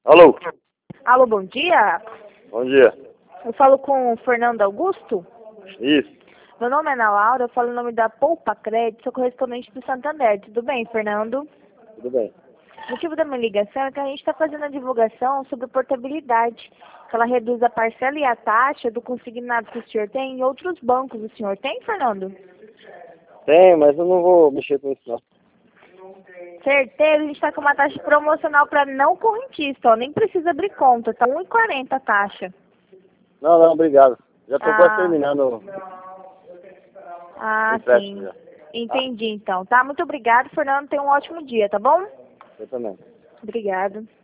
Alô, Alô, bom dia. bom dia. Eu falo com o Fernando Augusto. Isso, Meu nome é Ana Laura, eu falo em nome da Poupa Crédito, sou correspondente do Santander. Tudo bem, Fernando? tudo bem. O motivo da minha ligação é que a gente está fazendo a divulgação sobre portabilidade, que ela reduz a parcela e a taxa do consignado que o senhor tem em outros bancos. O senhor tem, Fernando? Tem, mas eu não vou mexer com isso não. Certeza, a gente está com uma taxa promocional para não correntista, ó, nem precisa abrir conta, tá 1,40 a taxa. Não, obrigado. Já estou quase Ah, terminando o empréstimo sim. já. Entendi, então. Tá, muito obrigado, Fernando. Tenha um ótimo dia, tá bom? Eu também. Obrigada.